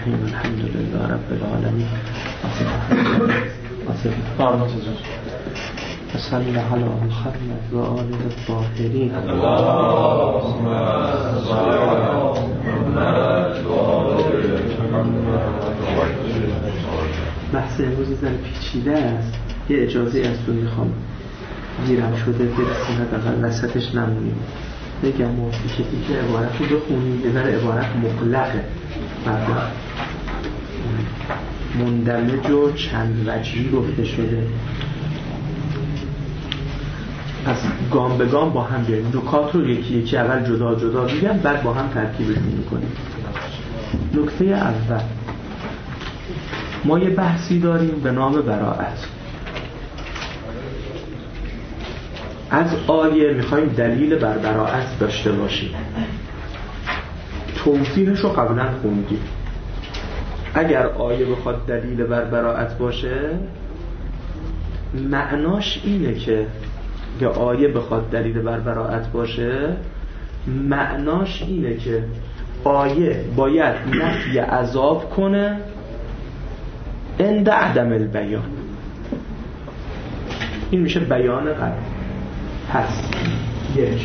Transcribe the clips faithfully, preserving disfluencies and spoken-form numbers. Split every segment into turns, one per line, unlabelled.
الرحیم الحمد لله رب العالمین و صلی الله علی محمد و آله الطاهرین. اللهم صل علی محمد و آله محمد. بحث امروز زن پیچیده است. یه اجازه از تو میخوام، گیرم شده برسیم حداقل وسطش نمونیم. بگم موفی که دیگه عبارت رو بخونیم، یه ذره عبارت مطلقه، مطلق مندمج و چند وجهی گفته شده. پس گام به گام با هم بیاریم. نکات رو یکی یکی اول جدا جدا بگم، بعد با هم ترکیبشون میکنیم. نکته اول، ما یه بحثی داریم به نام براءت. از آیه میخوایم دلیل بر براءت داشته باشیم. توضیحش رو قبلا خوندیم. اگر آیه بخواد دلیل بر براءت باشه، معناش اینه که که آیه بخواد دلیل بر براءت باشه، معناش اینه که آیه باید نفی عذاب کنه عند عدم البیان. این میشه بیان قرار. پس یک،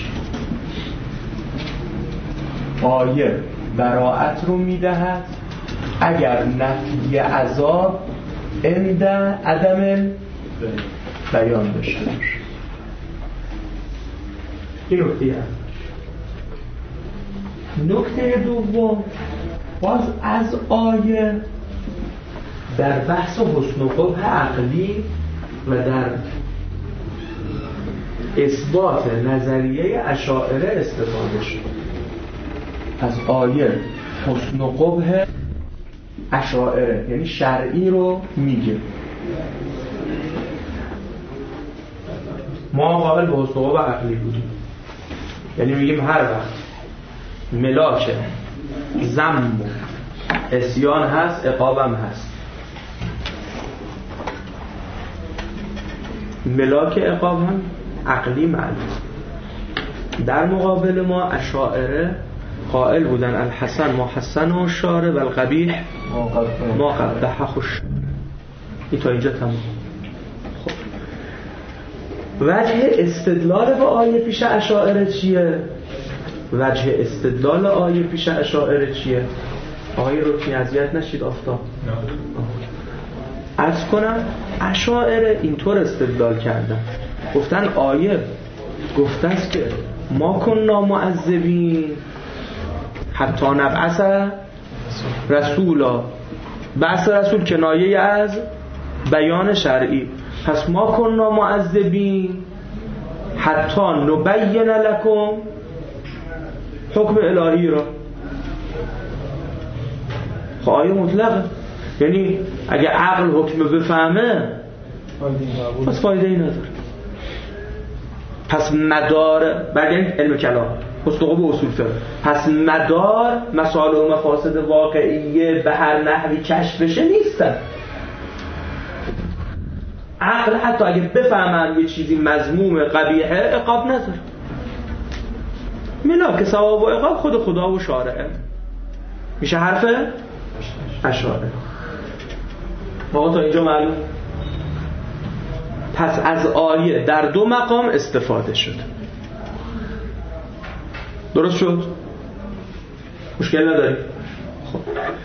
آیه براءت رو میدهد اگر نفی عذاب عند عدم بیان داشته باشه. این نکته اول. نکته دوم، باز از آیه در بحث حسن و قبح عقلی و در اثبات نظریه اشاعره استفاده شد. از آیه حسن و قبح اشاعره یعنی شرعی رو میگه. ما قابل به حسن و قبح عقلی بودیم، یعنی میگیم هر وقت ملاک ذم و عصیان هست، عقابم هست. ملاک عقاب هم عقلی معلوم. در مقابل ما اشاعره قائل بودن الحسن ما حسن و شاره و القبیح ما قبح خوش. این تا اینجا تمام. خب وجه استدلال با آیه پیش اشاعره چیه؟ وجه استدلال آیه پیش اشاعره چیه؟ آیه رو که اذیت نشید آفتاب عرض کنم. اشاعره اینطور استدلال کردن، گفتن آیه گفته است که ما کننا معذبین حتی نبعث رسولا. بعث رسول کنایه از بیان شرعی. پس ما کننا معذبین حتی نبین لکم حکم الهی را. خب آیه مطلقه، یعنی اگه عقل حکم بفهمه پس فایده ای نداره. پس مدار برگردیم علم کلام مستقیم به اصول فقه. پس مدار مسائل و مفاسد واقعیه به هر نحوی کشف بشه نیستن. عقل حتی اگه بفهمن یه چیزی مذموم قبیحه، عقاب نداره. ملاک ثواب و عقاب خود خدا و شارعه. میشه حرف اشاعره. ما تا اینجا معلوم. پس از آیه در دو مقام استفاده شد. درست شد؟ مشکل نداری؟ خب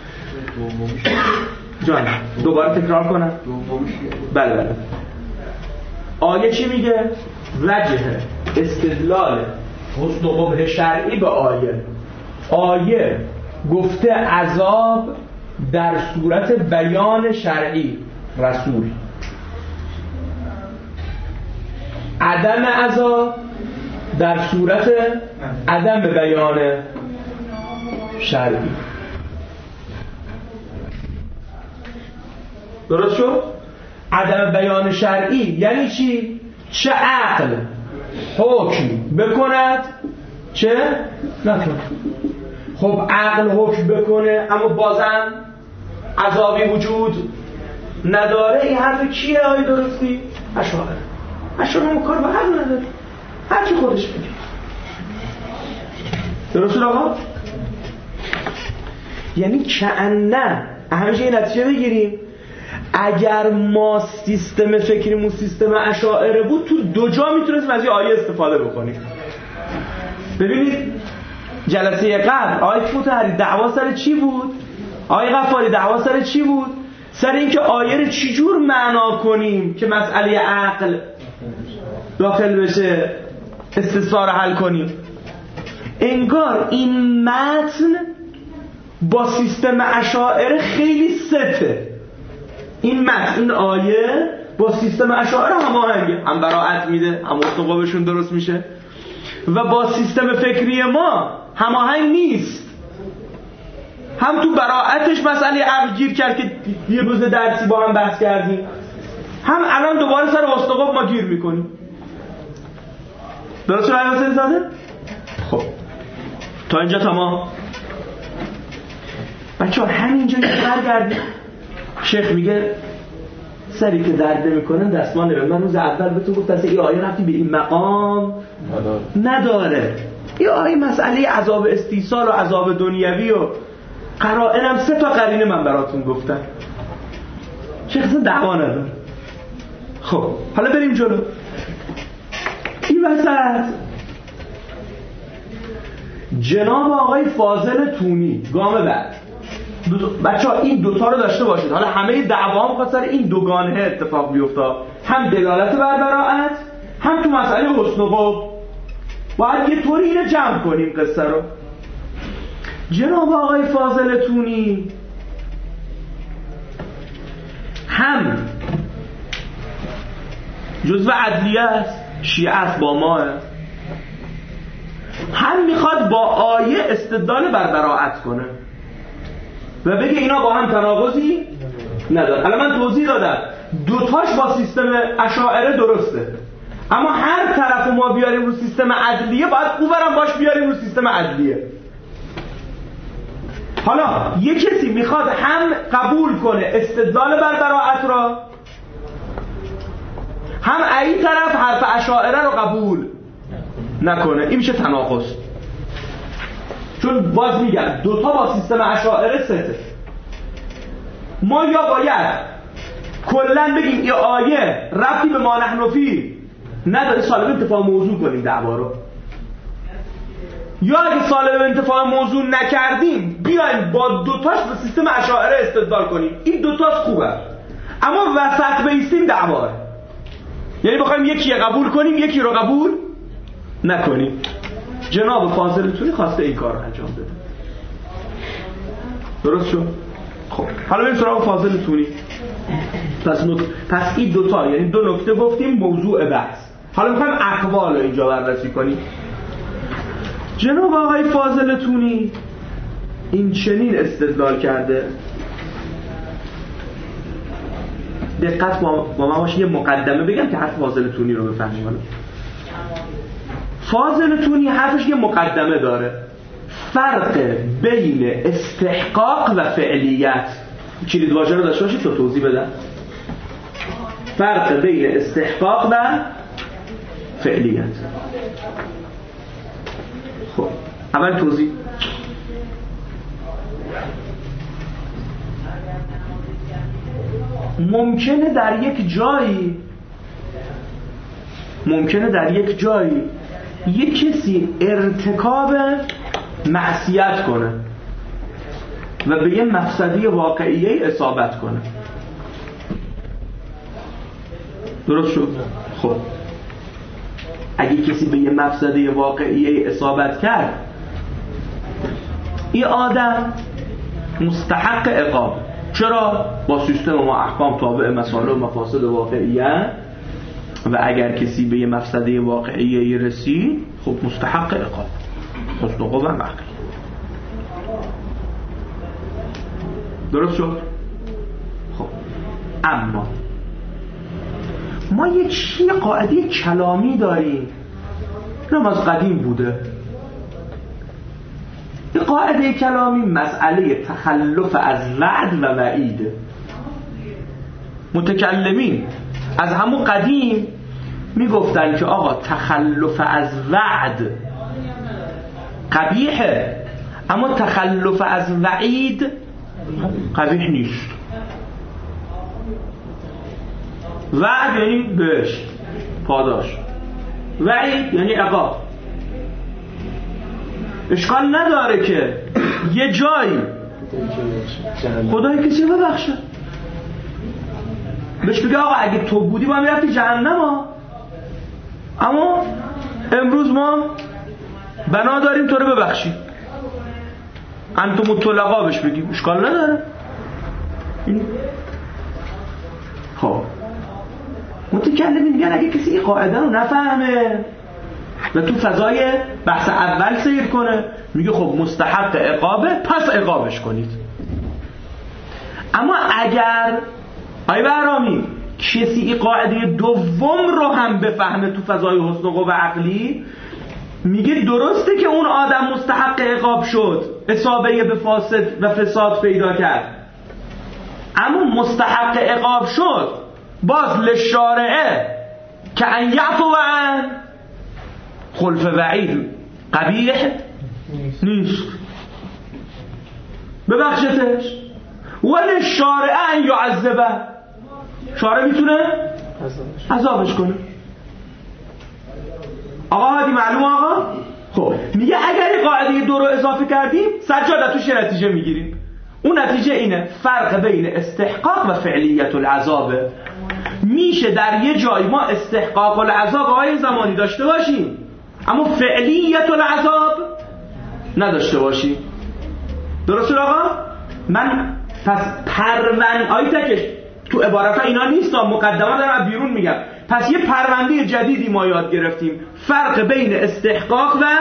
جان دوباره تکرار کنم. بله بله. آیه چی میگه؟ وجه استدلال حسن و قبح شرعی به آیه. آیه گفته عذاب در صورت بیان شرعی رسول، عدم عذاب در صورت عدم بیان شرعی. درست شد؟ عدم بیان شرعی یعنی چی؟ چه عقل حکم بکند چه نکند. خب عقل حکم بکنه اما بازم عذابی وجود نداره. این حرف کیه؟ آیه درستی؟ اشاعره. اشاعره هم کار به عقل نداره، هر کی خودش میگه. درست شد آقا؟
یعنی کأنه همیشه این نتیجه بگیریم اگر ما سیستم فکریمون سیستم اشاعره بود تو دو جا میتونستیم از این آیه استفاده بکنیم. ببینید جلسه قبل آیه مطهری دعوا سر چی بود؟ آیه غفاری دعوا سر چی بود؟ سر اینکه آیه رو چجور معنا کنیم که مسئله عقل داخل بشه، استثار حل کنیم. انگار این متن با سیستم اشاعره خیلی سته. این متن این آیه با سیستم اشاعره هماهنگه، هم براءت میده، هم استقامشون درست میشه، و با سیستم فکری ما هماهنگ نیست. هم تو براءتش مسئله عقل گیر کرد که یه روز درسی با هم بحث کردیم، هم الان دوباره سر استقام ما گیر میکنیم. درست شد آقای حسین زاده؟ خب تا اینجا تمام. بچه ها همینجا یه برگردیم. شیخ میگه سری که درد میکنه دستمان نبید. من روز اول بهتون گفتم این آیه رفتی به این مقام نداره. این آیه مسئله عذاب استیصال و عذاب دنیوی و قرائنم سه تا قرینه من براتون گفتم. شیخ اصلا دعوا نداره. خب حالا بریم جلو. این وسط جناب آقای فاضل تونی گام بعد بچه ها این دوتا رو داشته باشید. حالا همه دعوا هم خواست سر این دوگانه اتفاق بیفته، هم دلالت بر براءت هم تو مسئله حسن و قبح. باید یه طوری اینو جمع کنیم قصه رو. جناب آقای فاضل تونی هم جزو عدلیه است، شیعه است با ماه، هم میخواد با آیه استدلال بر براءت کنه و بگه اینا با هم تناقضی نداره. الان من توضیح دادم دوتاش با سیستم اشاعره درسته، اما هر طرف ما بیاریم رو سیستم عدلیه باید اونورم باش بیاریم رو سیستم عدلیه. حالا یه کسی میخواد هم قبول کنه استدلال بر براءت را، هم این طرف حرف اشاعره رو قبول نکنه. این میشه تناقض. چون باز میگم دوتا با سیستم اشاعره سته. ما یا باید کلن بگیم این آیه ربطی به ما نحن فی نداره، سالب انتفاع موضوع کنیم دعوا رو، یا اگه سالب انتفاع موضوع نکردیم بیایم با دوتاش به سیستم اشاعره استدلال کنیم. این دوتاش خوبه، اما وسط بیستیم دعواه. یعنی بخوایم یکی قبول کنیم یکی رو قبول نکنیم. جناب فاضل تونی خواسته این کار رو انجام بده. درست شد؟ خب حالا بریم سراغ فاضل تونی. پس نک... پس این دوتا یعنی دو نکته گفتیم موضوع بحث. حالا میخوایم اقوال رو اینجا بررسی کنیم. جناب آقای فاضل تونی این چنین استدلال کرده. دقت با من باشه، یه مقدمه بگم که حرف فاضل تونی رو بفهمیم. حالا فاضل تونی حرفش یه مقدمه داره. فرق بین استحقاق و فعلیت، کلید واژه رو داشته باشید تا توضیح بدم. فرق بین استحقاق و فعلیت. خب اول توضیح. ممکنه در یک جایی ممکنه در یک جایی یک کسی ارتکاب معصیت کنه و به یه مفسده واقعیه اصابت کنه. درست شد؟ خب اگه کسی به یه مفسده واقعیه اصابت کرد، این آدم مستحق عقاب. چرا؟ با سیستم ما احکام تابع مسائل و مفاسد واقعیه، و اگر کسی به یه مفسده واقعیه رسید خب مستحق عقاب. حسن و قبح مقی. درست شد؟ خب اما ما یک یه قاعده کلامی داریم، اینم از قدیم بوده. این قاعده کلامی مسئله تخلف از وعد و وعید. متکلمین از همون قدیم میگفتن که آقا تخلف از وعد قبیحه، اما تخلف از وعید قبیح نیست. وعد یعنی بهشت پاداش، وعید یعنی عقاب. اشکال نداره که یه جایی خدای کسی ببخشه، بهش بگه آقا اگه تو بودی با میرفتی جهنم ها، اما امروز ما بنا داریم تو رو ببخشی، انتم مطلقا بهش بگیم، اشکال نداره. این خب متکلمین میگن اگه کسی این قاعده رو نفهمه و تو فضای بحث اول سیر کنه، میگه خب مستحق عقابه پس عقابش کنید. اما اگر آی بهرامی کسی این قاعده دوم رو هم بفهمه تو فضای حسن و قوه عقلی، میگه درسته که اون آدم مستحق عقاب شد، اصابه به فاسد و فساد پیدا کرد، اما مستحق عقاب شد باز للشارعه که ان یعفو عن خلف وعید قبیح نیست، ببخشتش. ولی شارعه ان یعذبه، شارع میتونه عذابش کنه. آقا هادی معلوم آقا؟ خب میگه اگر این قاعده دو رو اضافه کردیم سجاده توش نتیجه میگیریم. اون نتیجه اینه فرق بین استحقاق و فعلیت العذابه. میشه در یه جای ما استحقاق العذاب های زمانی داشته باشیم اما فعلیت العذاب نداشته باشیم. درسته آقا؟ من پس پرون آیه تکش تو عبارت اینا نیست، مقدمه دارم بیرون میگم. پس یه پرونده جدیدی ما یاد گرفتیم، فرق بین استحقاق و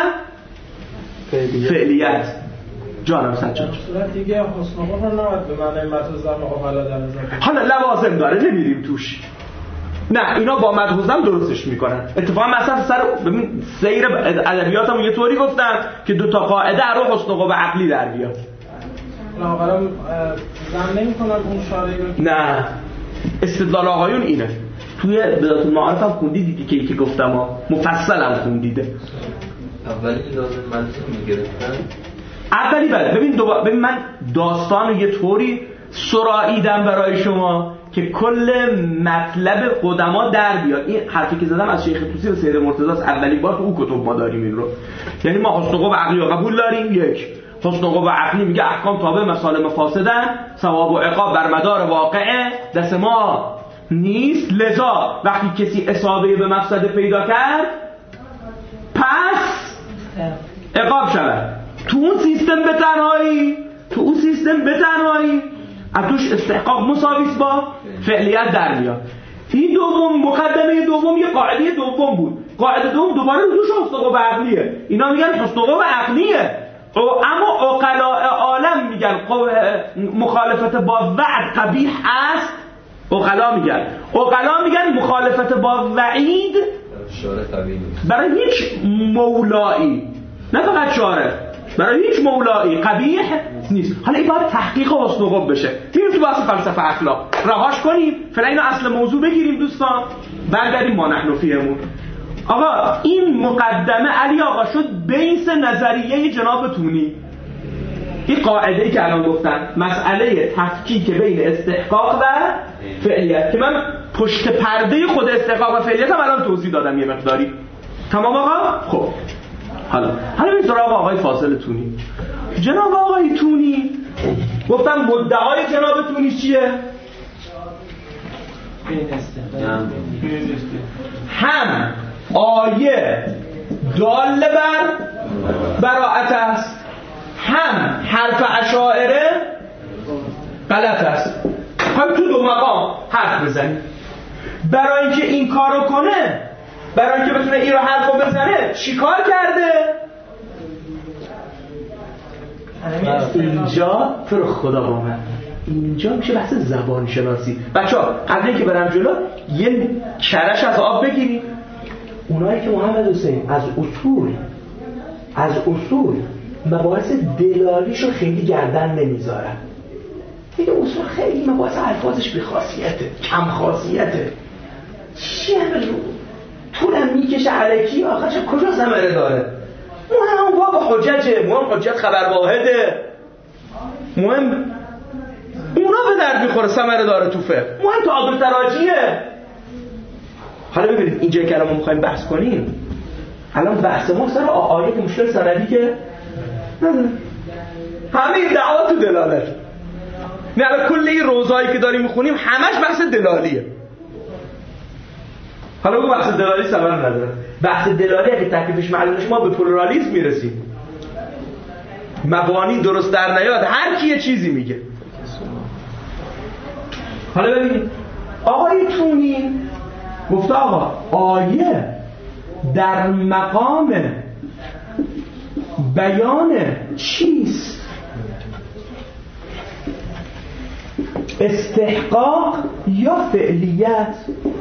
فعلیت. جانم سجاد
صورت دیگه حسن قوه رو نباید به معنی متوزم اقلا در نظر بگیریم.
حالا لوازم داره نمیریم توش، نه اینا با مدحوزم درستش میکنن. اتفاقا مثلا سر ببین سیر ادبیاتم یه طوری گفتم که دو تا قاعده رو حسن قوه عقلی در بیاد.
لاغرم زن نمی‌کنن اون شارعی رو.
نه استدلال آقایون اینه. توی بدایت المعارف هم خوندی دیدی که یکی گفتم ها مفصل هم خوندیده.
اولی لازم ملزم میگرفتن
اولی بله. ببین دوباره ببین من داستانو یه طوری سراییدم برای شما که کل مطلب قدما در بیاد. این حرفی که زدم از شیخ طوسی و سید مرتضی است، اولین بار تو اون کتب ما داریم این رو. یعنی ما حسن قوه عقلی رو قبول داریم. یک حسن قوه عقلی میگه احکام تابع مسالم فاسدن، ثواب و عقاب بر مدار واقعه دست ما نیست، لذا وقتی کسی اصابه به مفسده پیدا کرد پس عقاب شود. تو اون سیستم به تنهایی تو اون سیستم به تنهایی از توش استحقاق مساویس با فعلیت در میاد. این دوم مقدمه دوم یه قاعده دوم بود. قاعده دوم دوباره روش حسن قوه عقلیه. اینا میگن حسن قوه عقلیه، اما عقلاء عالم میگن مخالفت با وعد قبیح است. عقلا میگن عقلا میگن مخالفت با وعید برای هیچ مولایی، نه فقط شارع، برای هیچ مولایی قبیح نیست. حالا این باید تحقیق و حسن قوه بشه. تیم تو بحث فلسفه اخلاق رهاش کنیم، فعلا اینو اصل موضوع بگیریم دوستان، برگردیم ما نحن فیهمون. آقا این مقدمه علی آقا شد بیس نظریه جناب تونی. این قاعده‌ای که الان گفتن مسئله تفکیک بین استحقاق و فعلیت که من پشت پرده خود استحقاق و فعلیت هم الان توضیح دادم یه مقداری. تمام آقا؟ خب حالا حالا بریم سراغ آقای فاضل تونی. جناب آقای تونی گفتم مدعای جناب تونی چیه؟ هم آیه دال بر براءت است، هم حرف اشاعره غلط است. هم تو دو مقام حرف بزنی. برای اینکه این کارو کنه، برای اینکه بتونه این رو حرفو بزنه چیکار کرده؟ اینجا تو خدا با من اینجا میشه بحث زبان شناسی. بچه‌ها قبل اینکه برم جلو یه چرش از آب بگیریم. اونایی که محمد حسین از اصول از اصول مباحث دلالیشو خیلی گردن نمیذارن، میگه اصول خیلی مباحث الفاظش بی خاصیته، کم خاصیته، چی همه رو طولم میکشه علکی آخرش کجا ثمره داره. مهم باب حجته، مهم حجت خبر واحده، مهم اونا به درد میخوره، ثمره داره تو فقه، مهم تعادل تراجیه. حالا ببینید اینجا که الان ما میخوایم بحث کنیم، الان بحث ما سر آیه که مشکل سندی که نداره، همه دعوا تو دلالت. نه الان کل این روزایی که داریم میخونیم همش بحث دلالیه. حالا بگو بحث دلالی ثمره نداره. بحث دلالی اگه تکلیفش معلوم نشه ما به پلورالیسم میرسیم. مبانی درست در نیاد، هر کی یه چیزی میگه. حالا ببینید آقای تونی گفته آقا آیه در مقام بیان چیست؟ استحقاق یا فعلیت؟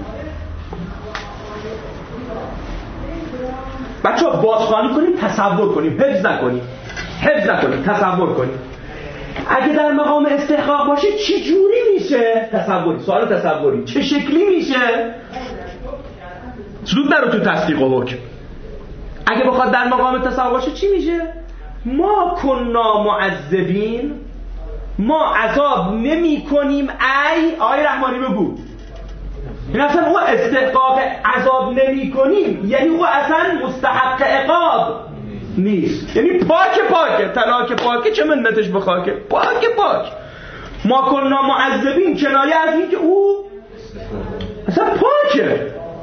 بچه ها بازخوانی کنیم، تصور کنیم، حفظ نکنیم، حفظ نکنیم، تصور کنیم. اگه در مقام استحقاق باشه چی جوری میشه؟ تصوری، سوال تصوری چه شکلی میشه؟ زود نرو تو تصدیق و حکم. اگه بخواد در مقام تصور باشه چی میشه؟ ما کنا معذبین، ما عذاب نمی کنیم. ای آقای رحمانی بگو این اصلا او استحقاق عذاب نمی کنیم یعنی او اصلا مستحق عقاب نیست، یعنی پاک پاکه، طلاق پاکه، چه منتش بخاکه، پاک پاک. ما کنا معذبین کنایه از این که او اصلا پاکه،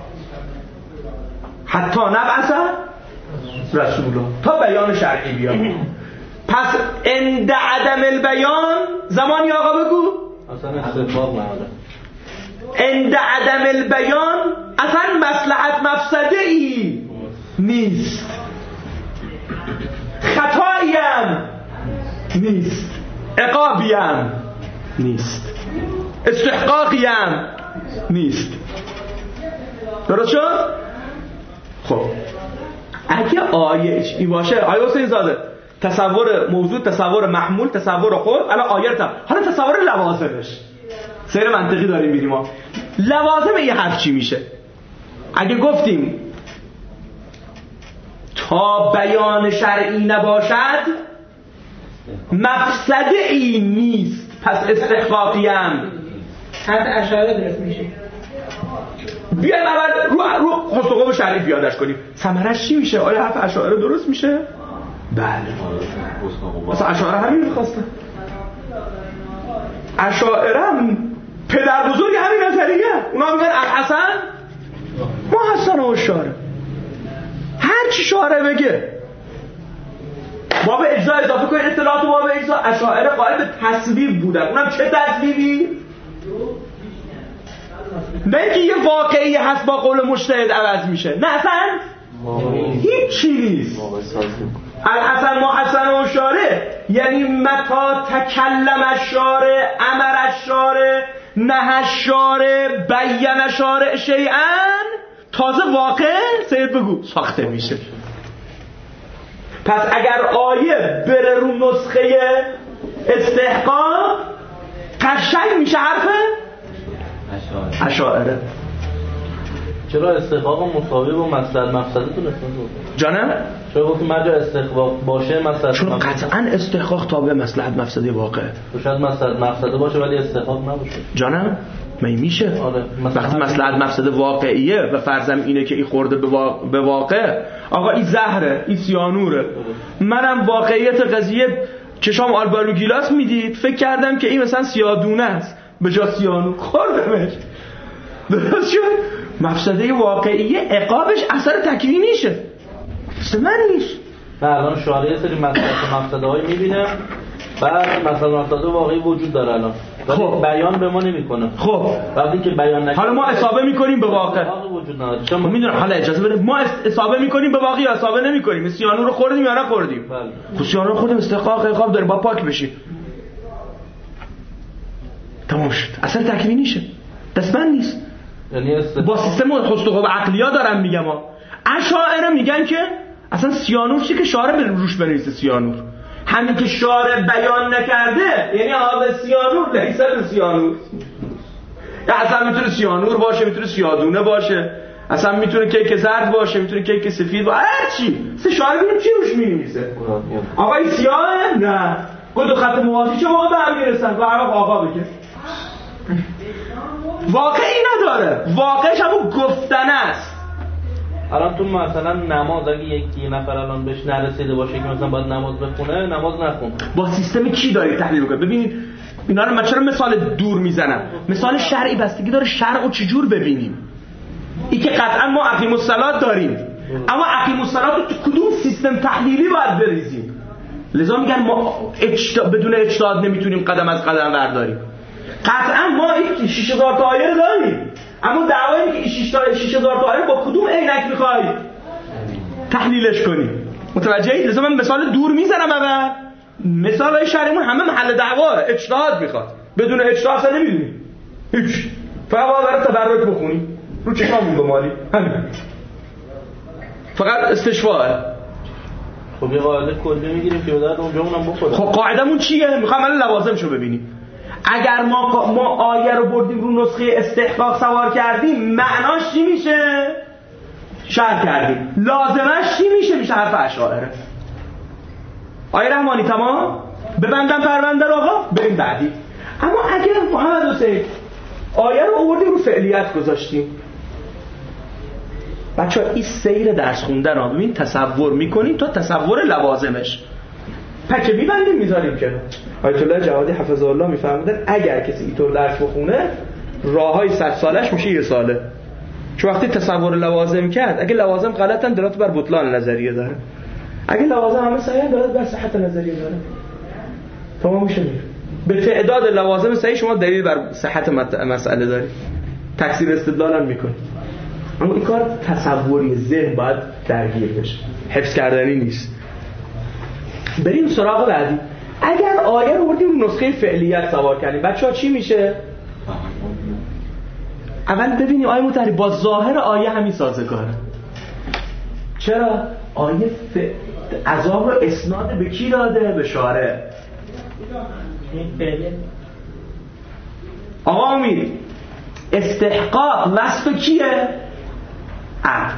حتی نبعث رسولا، تا بیان شرعی بیاد. پس عند عدم البیان زمانی آقا بگو
اصلا استحقاق نداره.
عند عدم البیان اصلا مصلحت مفسده ای نیست، خطاییم نیست، عقابیم نیست، استحقاقیم نیست. درست شد؟ خب اگه آیه این باشه، آیه حسین زاده تصور موضوع، تصور محمول، تصور خود، الان آیه تا حالا تصور لوازمش، سیر منطقی داریم میریم ما. لوازم یه حرف چی میشه؟ اگه گفتیم تا بیان شرعی نباشد مفسده ای نیست، پس استحقاقی هم
حرف اشاره درست میشه.
بیایم اول رو رو حسن قوم شرعی بیادش کنیم، ثمرش چی میشه؟ آیا حرف اشاره درست میشه؟ بله. مثلا اشاره همین میخواستن، اشاعره هم پدر بزرگ همین نظریه، اونا میگن الحسن ما حسن و شاره، هر چی شاره بگه باب اجزا اضافه کنید اطلاعات باب اجزا. اشاعره قائل به تصویب بودن، اونم چه تصویبی؟ نه اینکه یه واقعی هست با قول مجتهد عوض میشه، نه اصلا هیچ چی نیست. الحسن ما حسن و شاره یعنی متا تکلم الشارع، امر الشارع، نهی الشارع، بیان الشارع شیئا، تازه واقع سید بگو ساخته میشه. پس اگر آیه بره رو نسخه استحقاق قشنگ میشه حرف اشاعره.
چرا استحقاق مساوی با مصلحت مفسده تونستن بود؟
جانم؟
چرا گفتیم مرجع استحقاق باشه مصلحت؟
چون قطعا استحقاق تابع مصلحت مفسده واقعه.
تو شاید مصلحت مفسده باشه ولی استحقاق نباشه.
جانم؟ می میشه.
آره.
وقتی مصلحت مفسده واقعیه و فرضم اینه که این خورده به, وا... به واقع، آقا این زهره، این سیانوره. آره. منم واقعیت قضیه چشام آلبالو گیلاس میدید فکر کردم که این مثلا سیادونه است به جا سیانور خوردمش. درست شد؟ مفسده واقعیه عقابش اثر تکوینیشه، سمنیش.
نه الان شارع یه سری مصلحت مفسده هایی میبینه، بعد مصلحت مفسده واقعی وجود داره الان ولی خب. بیان به ما نمیکنه.
خب
وقتی که بیان نکنه
حالا ما اصابه میکنیم به واقع
وجود نداره. چون
میدونم حالا اجازه بده، ما اصابه میکنیم به واقع یا اصابه نمیکنیم؟ سیانور رو خوردیم یا نخوردیم؟
بله.
خب سیانور رو خوردیم، استحقاق عقاب داریم، با پاک بشیم. تمام شد، اثر تکوینیشه، دستمند نیست.
یعنی
با سیستم حسن و عقلیا دارم میگم ها. اشاعره میگن که اصلا سیانور چی که شارع به روش بنویسه سیانور، همین که شارع بیان نکرده یعنی آب سیانور لیس به سیانور. یا اصلا میتونه سیانور باشه، میتونه سیادونه باشه، اصلا میتونه کیک زرد باشه، میتونه کیک سفید باشه، هر چی. سه شاعر ببینیم چی روش می‌نویسه. آقا این سیاهه؟ نه. گفت دو خط موازی چه موقع به هم میرسن؟ و هر وقت آقا بگه. واقعی نداره. واقعش همون گفتنه است.
الان تو مثلا نماز اگه یکی نفر الان بهش نرسیده باشه که مثلا باید نماز بخونه، نماز نخونه. با
سیستم کی داری تحلیل می‌کنی؟ ببینید اینا رو من چرا مثال دور میزنم؟ مثال شرعی بستگی داره شرع رو چجور ببینیم. این که قطعا ما اقیم الصلات داریم، اما اقیم الصلات رو تو کدوم سیستم تحلیلی باید بریزیم؟ لذا میگن ما اجتا... بدون اجتهاد نمیتونیم قدم از قدم برداریم. قطعا ما این شش هزار تا آیه رو داریم، اما دعوایی اینه که شش هزار تا آیه با کدوم عینک میخوای تحلیلش کنی؟ متوجهی؟ لذا من مثال دور میزنم. اول مثالای شرعیمون همه محل دعواه، اجتهاد میخواد. بدون اجتهاد اصلا نمیدونی هیچ، فقط باید برای تبرک بخونی رو چشام به مالی همین، فقط استشفاءه.
خب یه قاعده کلی میگیریم که بعد اونجا اونم بخوره.
خب قاعدمون چیه؟ میخوام الان لوازمشو ببینیم. اگر ما ما آیه رو بردیم رو نسخه استحقاق سوار کردیم، معناش چی میشه؟ شرح کردیم. لازمش چی میشه؟ میشه حرف اشاعره. آیه رحمانی تمام؟ ببندم پرونده رو آقا، بریم بعدی. اما اگر محمد حسین آیه رو آوردیم رو فعلیت گذاشتیم، بچه‌ها این سیر درس خوندن رو ببین تصور میکنیم تا تصور لوازمش. پکه میبندیم میذاریم کنار. آیت الله جوادی حفظه الله میفرمودن اگر کسی اینطور درس بخونه راههای صد سالش میشه یه ساله. چون وقتی تصور لوازم کرد، اگه لوازم غلطن دلالت بر بطلان نظریه داره، اگه لوازم همه صحیح دلالت بر صحت نظریه داره. تمام میشه. به تعداد لوازم صحیح شما دلیل بر صحت مسئله داری، تکثیر استدلال هم میکنی. اما این کار تصوری ذهن باید درگیر بشه، حفظ کردنی نیست. بریم سراغ بعدی. اگر آیه رو بردیم رو نسخه فعلیت سوار کردیم، بچه‌ها چی میشه؟ اول ببینیم آیه متحری با ظاهر آیه همین سازگاره. چرا؟ آیه ف... عذاب رو اسناد به کی داده؟ به شارع. آقا امید استحقاق وصف کیه؟ عبد.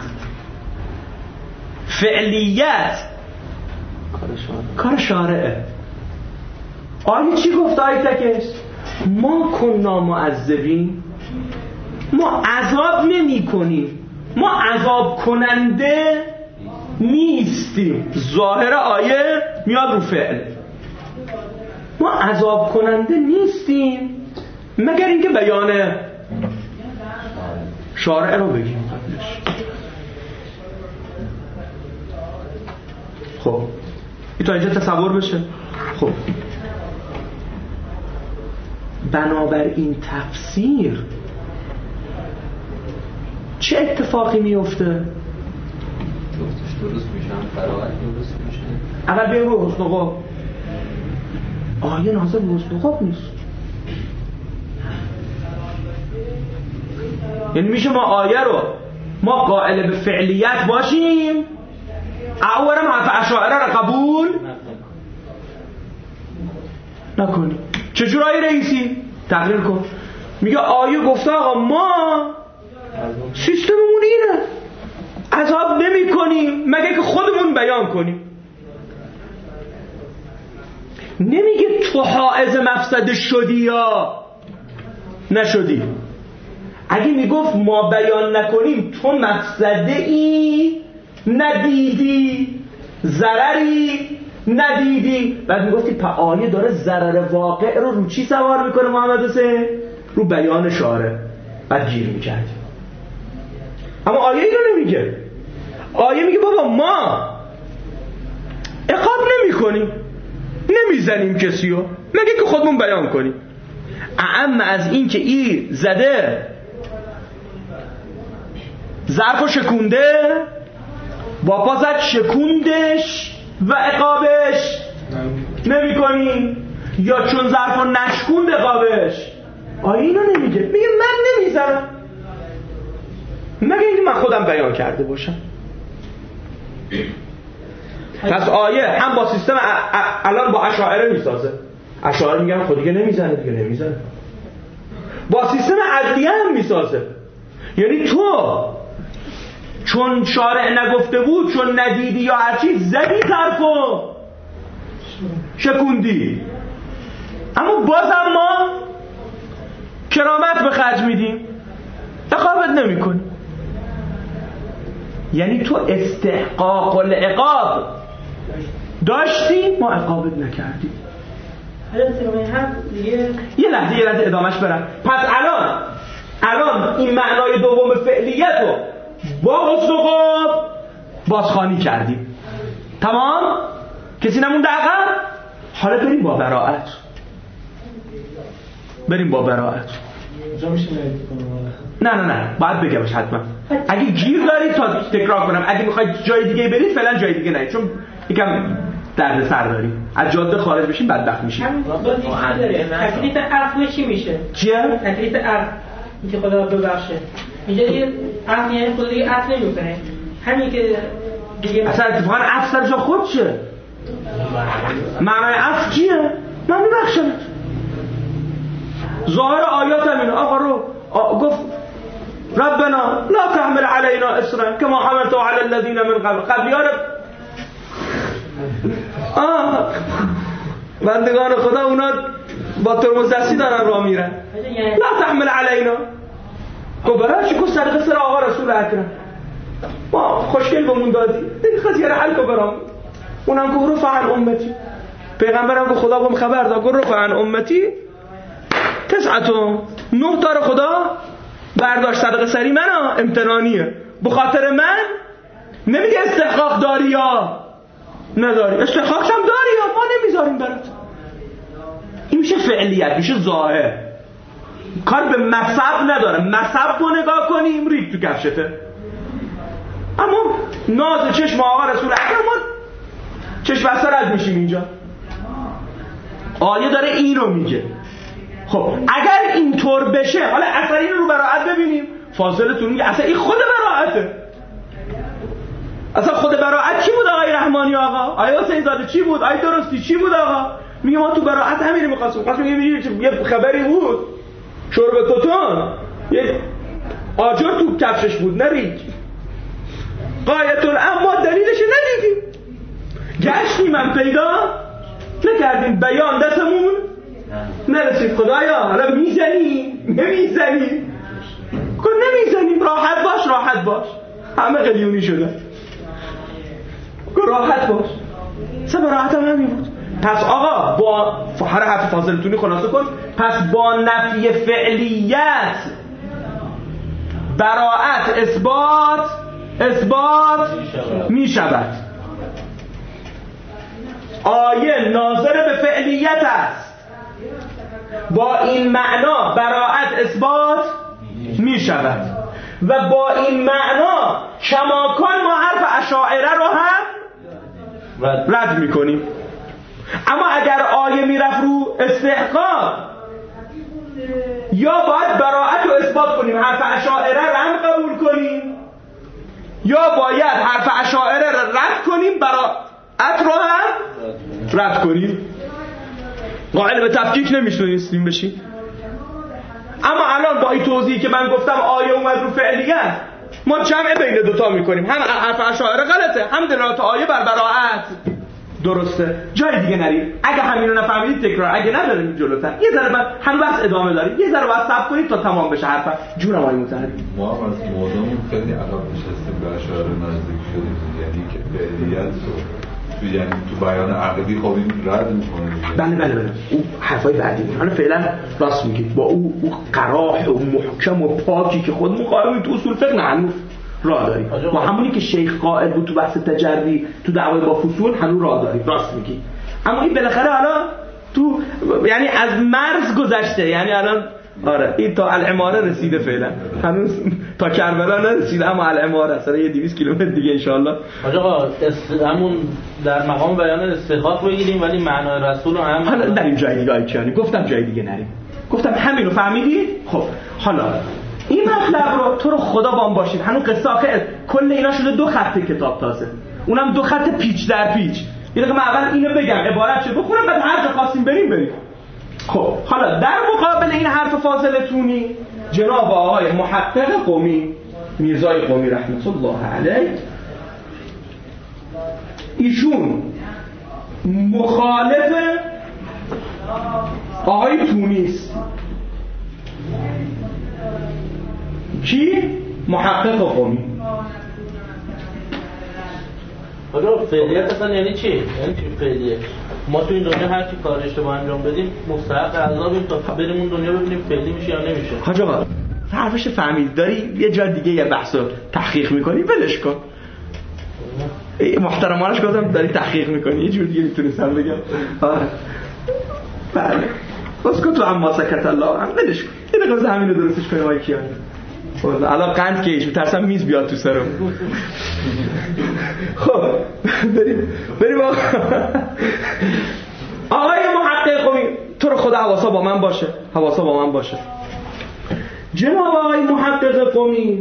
فعلیت کار شارعه. آیه چی گفت آیه تکش؟ ما کننا معذبین، ما عذاب نمی کنیم، ما عذاب کننده نیستیم. ظاهر آیه میاد رو فعل. ما عذاب کننده نیستیم مگر اینکه بیان شارع رو بگیم. خب این تا اینجا تصور بشه. خب بنابر این تفسیر چه اتفاقی میفته؟
درست میشن، فراغت درست میشن.
اول بگیم رو حسن قاب. آیه نازل به حسن قاب نیست. یعنی میشه ما آیه رو ما قائل به فعلیت باشیم، اولم حرف اشاعره رو قبول نکنیم. چجور آیه رئیسی؟ تقریر کن. میگه آیه گفته آقا ما سیستممون اینه، عذاب نمی کنیم مگه که خودمون بیان کنیم. نمیگه تو حائز مفسده شدی یا نشدی. اگه میگفت ما بیان نکنیم تو مفسده ای ندیدی، ضرری ندیدی، بعد میگفتی پا آیه داره ضرر واقع رو رو چی سوار میکنه محمد حسین؟ رو بیان شارع. بعد گیر میکردی. اما آیه اینو نمیگه. آیه میگه بابا ما عقاب نمی کنیم، نمیزنیم کسیو مگه که خودمون بیان کنیم. اعم از این که ای زده ظرفو شکونده، با پا زد شکوندش و عقابش نمی کنیم، یا چون ظرفو نشکوند عقابش. آیه اینو نمیگه. میگه من نمیزنم مگه اینکه من خودم بیان کرده باشم. پس آیه هم با سیستم الان با اشاعره میسازه. اشاعره میگن خود دیگه نمیزنه، دیگه نمیزنه. با سیستم عدلیه هم میسازه. یعنی تو چون شارع نگفته بود، چون ندیدی یا هر چیز زدی طرفو شکوندی. اما بازم ما کرامت به خرج میدیم، عقابت نمی کنی. یعنی تو استحقاق العقاب داشتی، ما عقابت نکردیم. یه لحظه یه لحظه ادامهش برم. پس الان الان این معنای دوم فعلیت رو با حسن و خوب بازخوانی کردیم. تمام؟ کسی نمونده عقب؟ حالا بریم با براءت. بریم با براءت. نه نه نه باید بگمش حتما. اگه گیر دارید تا تکرار کنم، اگه میخواید جای دیگه برید فعلا جای دیگه نرید، چون یکم درد سر داریم. از جاده خارج بشیم بدبخت میشیم.
تکلیف عفو چی میشه؟
چیه؟
تکلیف عفو اینکه خدا ببخشه. اینجا دیگه عفو یعنی خدا دیگه عفو نمیکنه. همین که دیگه
اصلا اتفاقا عفو سر جا خودشه. معنای عفو چیه؟ من میبخشم. ظاهر آیات همینه. آقا رو گفت ربنا لا تحمل علينا اصرا كما حملته على الذين من قبل. قبلی‌ها آه بندگان خدا اونا با ترمز دستی دارن راه میرن. لا تحمل علينا. گفت برای چی گفت صدقه سر آقا رسول اکرم ما خوشگل بمون دادی دیگه خزیره حل کو برام. اونم گفت رفع عن امتی. پیغمبرم گفت خدا بهم خبر داد گفت رفع عن امتی تسعتون نه تا رو خدا برداشت. صدقه سری من امتنانیه، به خاطر من. نمیگه استحقاق داری یا نداری، استحقاقش هم داری یا ما نمیذاریم برات. این میشه فعلیت، میشه ظاهر، کار به مصب نداره. مصب رو نگاه کنیم رید تو کفشته. اما ناز چشم آقا رسول اکرم ما چشم بسته رد میشیم. اینجا آیه داره این رو میگه. خب اگر اینطور بشه، حالا اصلا این رو براءت ببینیم. فاضلتون میگه اصلا این خود براءته. اصلا خود براءت چی بود آقای رحمانی آقا؟ آقای حسین زاده چی بود؟ آقای درستی چی بود آقا؟ میگه ما تو براءت همین می‌خواستیم. خواستیم یه خبری بود شرب توتون یه آجر تو کفشش بود نرید قایت اما دلیلش ندیدیم، گشتیم من پیدا نکردیم، بیان دستمون نرسید. خدایا حالا میزنیم نمیزنیم؟ کن نمیزنیم، راحت باش راحت باش. همه قلیونی شدن. کن راحت باش. سب راحت هم همین بود. پس آقا با هر حرف فاضلتونی خلاصه کن. پس با نفی فعلیت براءت اثبات اثبات می شود. آیه ناظر به فعلیت است، با این معنا براءت اثبات می شود و با این معنا کماکان ما حرف اشاعره رو هم رد می کنیم. اما اگر آیه می رفت رو استحقاق، یا باید براءت رو اثبات کنیم حرف اشاعره رو هم قبول کنیم، یا باید حرف اشاعره رو رد کنیم براءت رو هم رد کنیم. قائل به تفکیک نمیشونستیم بشیم. اما الان با این توضیحی که من گفتم آیه اومد رو فعلیت، ما جمع بین دوتا میکنیم. هم حرف اشاعره غلطه، هم دلالت آیه بر براءت درسته. جای دیگه نرید. اگه همین رو نفهمید تکرار، اگه نداریم جلوتر یه ذره بعد هنوز بس ادامه داریم، یه ذره بعد صبر کنید تا تمام بشه حرفا. جونم آقای مطهری
ما هم از موضوعمون خیلی عقب نشستیم، به اشاعره نزدیک شدیم. یعنی که فعلیت تو یعنی تو بیان عقدی خب این رد میکنه.
بله بله بله اون حرفای بعدی. حالا فعلا راست میگید با او او قراح و محکم و پاکی که خود مقاوم تو اصول فقه هنوز راه داریم. با همونی که شیخ قائل بود تو بحث تجری تو دعوای با فصول هنوز راه داریم. راست میگی. اما این بالاخره حالا تو یعنی از مرز گذشته، یعنی الان آره این تا العماره رسیده، فعلا هنوز تا کربلا نرسیده، اما العماره اصلا یه دویست کیلومتر دیگه ان شاء الله.
آقا همون در مقام بیان استحقاق بگیریم، ولی معنای رسول رو هم
حالا نریم جای دیگه. آیچانی گفتم جای دیگه نریم، گفتم همین رو فهمیدی. خب حالا این مطلب رو تو رو خدا بام باشید، هنوز قصه آخر کل اینا شده دو خط کتاب تازه، اونم دو خط پیچ در پیچ. یه دقیقه من اول اینو بگم عبارت چه بخونم، بعد هر جا خواستیم بریم بریم. خب حالا در مقابل این حرف فاضلتونی جناب آقای محقق قمی میرزای قمی رحمت الله علیه، ایشون مخالف آقای تونیست. کی؟ محقق قمی.
آقا فعلیت اصلا یعنی چی؟ یعنی چی فعلیت؟ ما تو این دنیا هر چی کار اشتباه انجام بدیم مستحق عذابیم تا بریم اون دنیا ببینیم فعلی میشه یا نمیشه.
حاج آقا حرفش فهمید، داری یه جا دیگه یه بحثو تحقیق میکنی ولش کن. محترمانش گفتم داری تحقیق میکنی، یه جور دیگه میتونستم بگم. آره بله اسکو تو اما سکت الله هم ولش کن. یه دقیقه همینو درستش کنیم آقای کیانی. الان قند کیش میترسم میز بیاد تو سرم. خب بریم بریم آقا. آقای محقق قمی تو رو خدا حواسا با من باشه، حواسا با من باشه. جناب آقای محقق قمی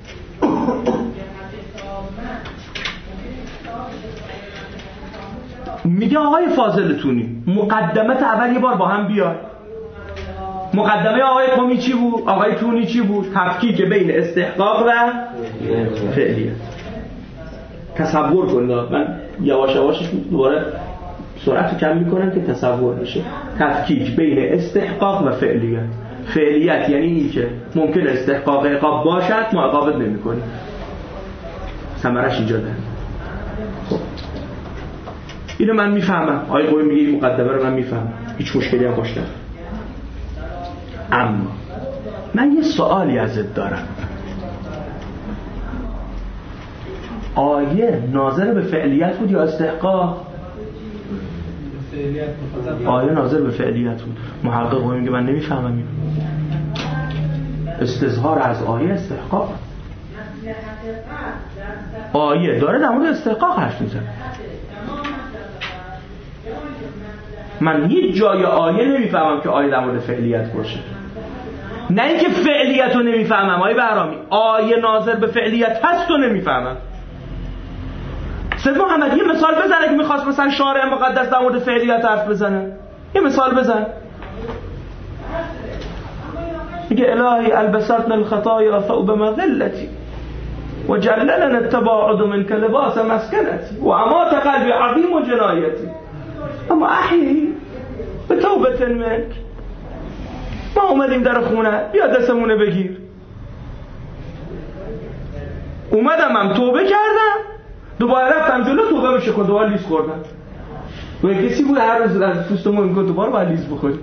میگه آقای فاضل تونی مقدمه اول یه بار با هم بیار. مقدمه آقای قمی چی بود؟ آقای تونی چی بود؟ تفکیک بین استحقاق و فعلیت. تصور کنید، من یواش یواشش دوباره سرعت کم میکنم که تصور بشه. تفکیک بین استحقاق و فعلیت. فعلیت یعنی این که ممکن استحقاق عقاب باشد ما عقابت نمی کنیم، ثمرش اینجا ده. خب اینو من میفهمم، آقای قمی میگه این مقدمه رو من میفهمم، هیچ مشکلی هم باش نداره. اما من یه سوالی ازت دارم. آیه ناظر به فعلیت بود یا استحقاق؟ آیه ناظر به فعلیت بود. محقق قمی میگه من نمیفهمم اینو. استظهار از آیه استحقاق. آیه داره در مورد استحقاق حرف میزنه. من هیچ جای آیه نمیفهمم که آیه در مورد فعلیت باشه. نه اینکه فعلیت رو نمیفهمم آیه بهرامی، آیه ناظر به فعلیت هست و نمیفهمم. سید محمد یه مثال بزنه که میخواست مثلا شارع مقدس در مورد فعلیت حرف بزنه. یه مثال بزن. میگه الهی البسطنا الخطايا ثوب مذلتي وجللنا التباعد منك لباس مسكنتي وامات قلبي عظيم جنايتي اما احیی به توبت منک. ما اومدیم در خونه، بیا دستمونه بگیر. اومدم هم توبه کردم، دوباره رفتم جلو توبه بشه کن، دوباره لیز خوردم. و کسی بود هر روز از پوستمون میگه دوباره باید لیز بخوری.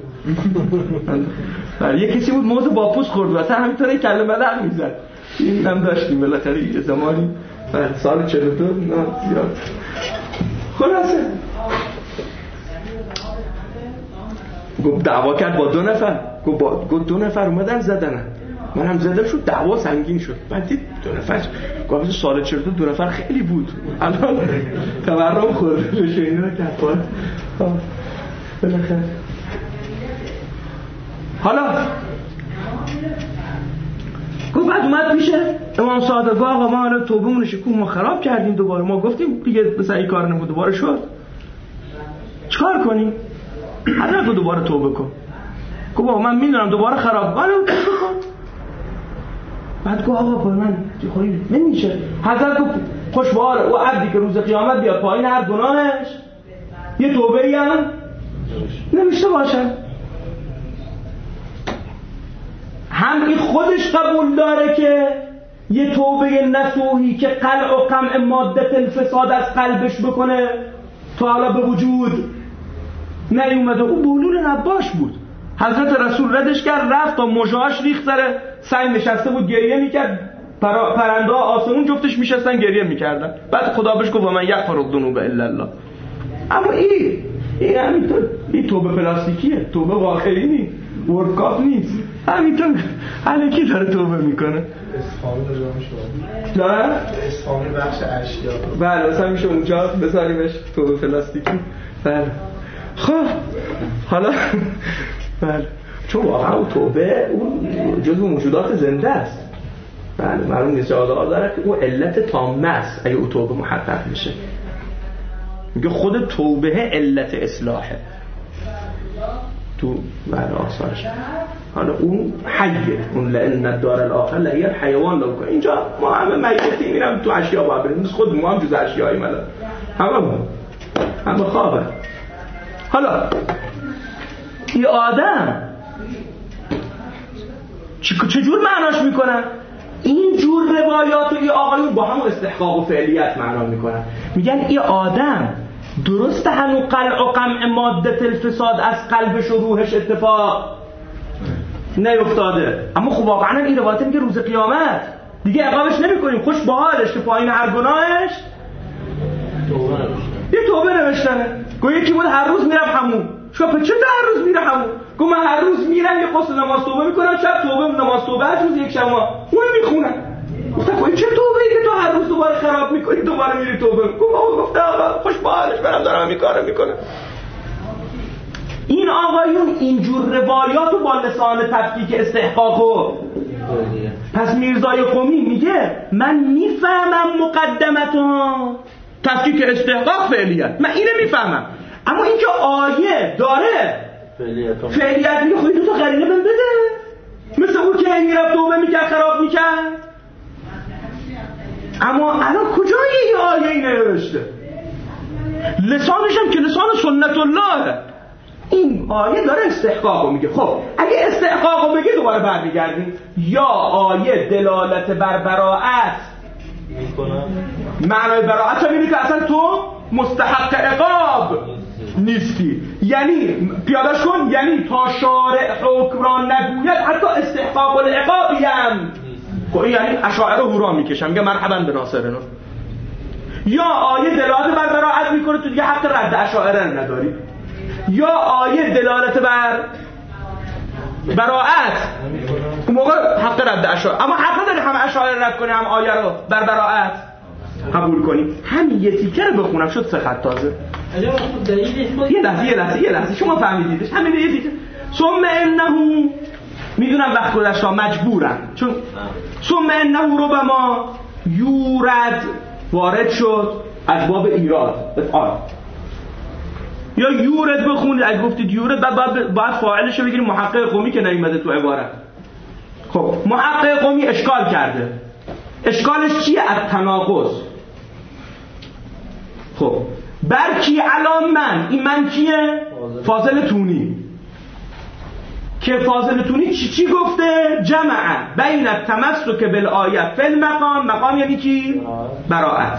یه کسی بود موز با پوست خورد و اصلا همینطوره کله ملق میزد. این هم داشتیم بالاخره یه زمانی سال چهل و دو نه زیاد. خلاصه گفت دعوا کرد با دو نفر، گفت با گفت دو نفر اومدن زدن، من هم زدم شد، دعوا سنگین شد. بعد دید دو نفر، گفت سال چهل و دو دو نفر خیلی بود، الان تورم خورد بشه اینا کرد. بالاخره حالا گفت بعد اومد میشه امام صادق، گفت آقا ما حالا توبهمون شکوم ما خراب کردیم، دوباره ما گفتیم دیگه مثلا این کار نمود، دوباره شد، چیکار کنیم؟ حضرت رو دوباره توبه کن. گفت آقا من میدونم دوباره خراب، ولی توبه کن. بعد گفت آقا پر من خواهی نمیشه. حضرت گفت خوشباره او عبدی که روز قیامت بیاد پایین هر گناهش یه توبه ای هم نمیشته باشه. هم این خودش قبول داره که یه توبه نصوحی که قلع و قمع مادت الفساد از قلبش بکنه تا حالا به وجود نیومده. او بولون نباش بود، حضرت رسول ردش کرد، رفت تا مژه‌اش ریخت سر سنگ نشسته بود گریه میکرد، پرنده ها آسمون جفتش میشستن گریه میکردن. بعد خدا بهش گفت من یغفر الذنوب الا الله. اما این این همینطور این توبه پلاستیکیه، توبه واقعی نیست، ورکاپ نیست، همینطور الکی داره توبه میکنه.
اصفهانی داره شد
داره؟
اصفهانی بخش اشیا.
بله مثلا میشه اونجا بذاریمش توبه پلاستیکی. بله خب حالا بله چون واقعا توبه اون جزو موجودات زنده است. بله معلوم نیست آدار داره که اون علت تامه است اگه اون توبه محقق میشه. میگه خود توبه علت اصلاحه تو بله آثارش. حالا اون حیه، اون لئن الدار الاخره لهی الحیوان لو کن. اینجا ما همه میتی میرم تو اشیا باید بریم، خود ما هم جز اشیایی ملا همه همه خوابه. حالا این آدم چجور معناش میکنن؟ این جور روایات و این آقایون با همون استحقاق و فعلیت معنا میکنن. میگن این آدم درسته هنو قلع و قمع ماده الفساد از قلبش و روحش اتفاق نیفتاده، اما خب واقعا این روایت میگه روز قیامت دیگه عقابش نمیکنیم، خوش با حالش که پایین هر گناهش یه توبه نوشتنه. گویا یکی بود هر روز میرم همون. شو پس چه هر روز میره همون؟ گو من هر روز میرم یه قصد نماز توبه میکنم، شب توبه نماز توبه هر روز یک شما اون میخونم. گفتم گویا چه توبه‌ای که تو هر روز دوباره خراب میکنی دوباره میری توبه؟ گفت آقا گفته آقا خوش با حالش برم دارم این کارو میکنه. این آقایون اینجور روایات و با لسان تفکیک استحقاقو. پس میرزای قمی میگه من میفهمم مقدمتون تفکیک استحقاق فعلیت، من اینو میفهمم، اما اینکه آیه داره فعلیت میگه خودی دو تا قرینه من بده، مثل اون که میرفت توبه میکرد خراب میکرد. اما الان کجای این آیه این نوشته؟ لسانش هم که لسان سنت الله، این آیه داره استحقاقو میگه. خب اگه استحقاقو بگه دوباره برمیگردیم، یا آیه دلالت بر براءت میکنه، معنای براءت هم اینه که اصلا تو مستحق عقاب نیستی، یعنی پیادش کن، یعنی تا شارع حکمران نگوید حتی استحقاق العقابی هم. خب یعنی اشاعره هورا میکشن، میگه مرحبا به ناصرنا. یا آیه دلالت بر براءت میکنه تو دیگه حق رد اشاعره نداری، یا آیه دلالت بر براءت اون موقع حق رد اشاعره، اما حق نداری هم اشاعره رد کنی هم آیه رو بر براءت قبول کنی. همین یه تیکه رو بخونم شد سه خط تازه. یه لحظه یه لحظه یه لحظه شما فهمیدیدش، همین یه تیکه. ثم انه، میدونم وقت گذشته مجبورم، چون ثم انه ربما یورد وارد شد از باب ایراد افعال، یا یورد بخونید اگه گفتید یورد بعد بعد فاعلش رو بگیریم محقق قمی که نیومده تو عبارت. خب محقق قمی اشکال کرده، اشکالش چیه؟ التناقض. خب بر کی؟ الان من، این من کیه؟ فاضل تونی. که فاضل تونی چی چی گفته؟ جمع بین التمسک بالآیه فی المقام، مقام یعنی چی؟ براءت،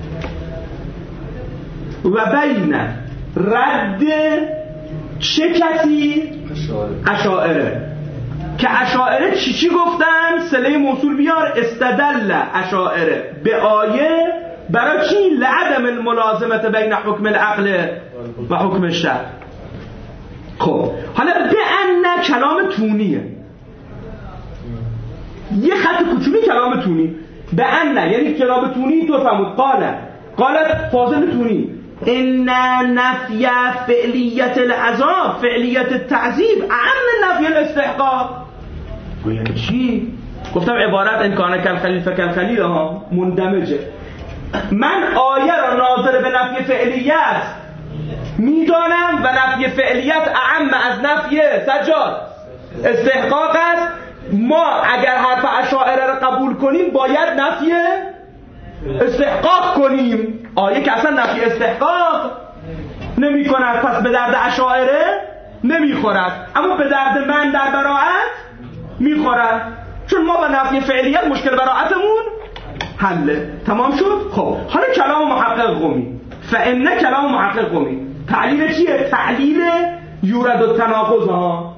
و بین رد چه کسی؟ اشاعره. که اشاعره چی چی گفتن؟ صله موصول بیار، استدل اشاعره به آیه برای چی؟ لعدم الملازمت بین حکم العقل و حکم الشرع. خب حالا به ان کلام تونیه، یه خط کوچولی کلام تونی به ان، یعنی کلام تونی تو فهمود. قال قالت فاضل تونی ان نفی فعلیت العذاب فعلیت التعذیب اعم نفی الاستحقاق. یعنی چی؟ گفتم عبارت ان کان کل خلیل فکل خلیل ها مندمجه. من آیه را ناظر به نفی فعلیت میدانم و نفی فعلیت اعم از نفی سجاد استحقاق است. ما اگر حرف اشاعره را قبول کنیم باید نفی استحقاق کنیم. آیه که اصلا نفی استحقاق نمی کند، پس به درد اشاعره نمی خورد، اما به درد من در براءت می خورد، چون ما با نفی فعلیت مشکل براءتمون حله. تمام شد. خب حالا کلام محقق قمی، فإن کلام محقق قمی تعلیل چیه؟ تعلیل یورد و تناقض ها.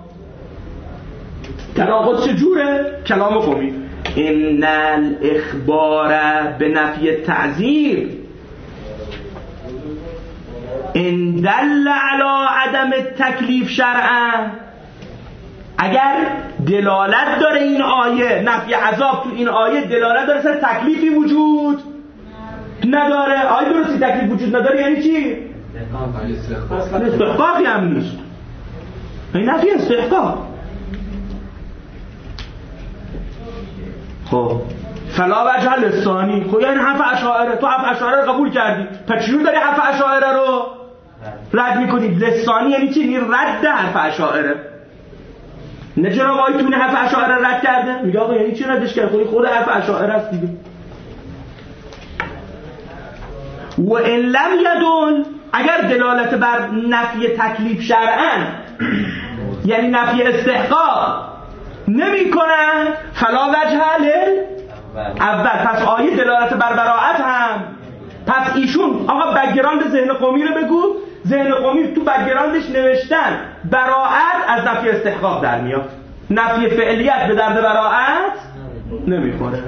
تناقض چجوره؟ کلام قمی ان الاخبار به نفی تعذیب ان دل علی عدم التکلیف شرعا، اگر دلالت داره این آیه نفی عذاب تو این آیه دلالت داره سر تکلیفی وجود نداره. آیه درستی تکلیف وجود نداره یعنی چی؟ استحقاقی هم نیست، این نفی استحقاق. خب فلا وجه لسانی، خب یعنی حرف اشاعره، تو حرف اشاعره رو قبول کردی، پس چجور داری حرف اشاعره رو رد میکنی؟ لسانی یعنی چی؟ یعنی رد حرف اشاعره. نه جناب آیتونه حرف اشاعره رد کرده؟ میگه آقا یعنی چی ردش کرد؟ خودی خود حرف اشاعره است دیگه. و ان لم یدل، اگر دلالت بر نفی تکلیف شرعاً یعنی نفی استحقاق نمی کنن فلا وجه ل اول، پس آیه دلالت بر براءت هم. پس ایشون آقا بک‌گراند ذهن قومی رو بگو. ذهن قومی تو بک‌گراندش نوشتن براءت از نفی استحقاق در میاد، نفی فعلیت به درد براءت نمیخوره.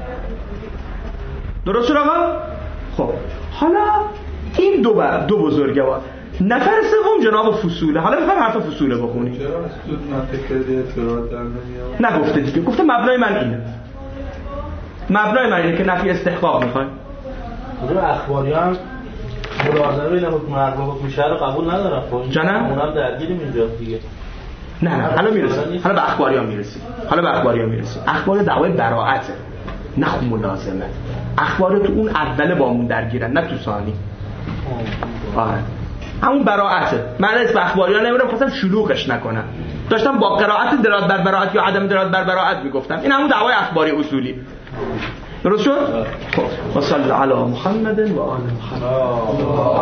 درست شد آقا؟ خب حالا این دو بر دو بزرگوار. نفر سوم جناب فصوله. حالا میخوام حرف فصوله بخونیم.
چرا سود نفی اعتراض در نمیاد؟
نگفته دیگه، گفته مبنای من اینه. مبنای من اینه که نفی استحقاق میخوایم.
اون اخباری هم ملاحظه بین حکم عقل و حکم شرع قبول ندارن.
جانم
اونم درگیریم اینجا دیگه.
نه نه حالا میرسیم. حالا به اخباری ها میرسیم. حالا به اخباری ها میرسیم. اخبار دعوای براءته، نه خب ملازمه. اخبار تو اون اول بامون درگیرن، نه تو ثانی. آره همون براءته. من اسم اخباری ها نمیرم، خواستم شلوغش نکنم. داشتم با قرائت دلالت بر براءت یا عدم دلالت بر براءت میگفتم. این همون دعوای اخباری اصولی. درست شد؟ خب صلی علی محمد و آل محمد.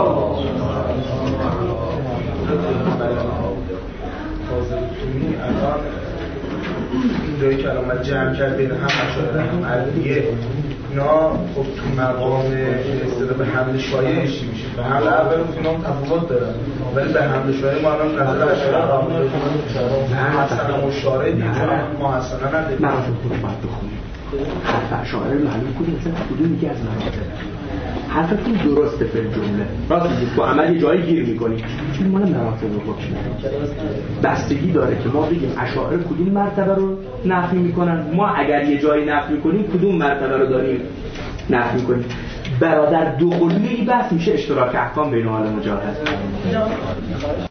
این جایی که الان جمع کرد بین هم اشاره هم علیه اینا خب تو مقام اصطلاح به حمل شایعه چی میشه؟ به حمل اول اینا هم تفاوت دارن، ولی به حمل شایعه ما الان نظر اشاره قبول داریم. مثلا مشاره دیگه ما اصلا نداریم.
نه خود باید بخونیم. حرف اشاره رو معلوم کنیم مثلا کدوم میگه از مراتب. حرفتون درسته فر جمله. راست میگید با عمل یه جایی گیر میکنید. چون مال مراتب رو بکنیم. بستگی داره که ما بگیم اشاعره کدوم مرتبه رو نفی میکنن. ما اگر یه جایی نفی میکنیم کدوم مرتبه رو داریم نفی میکنیم. برادر دو قلوی بحث میشه اشتراک احکام بین حال مجاهد.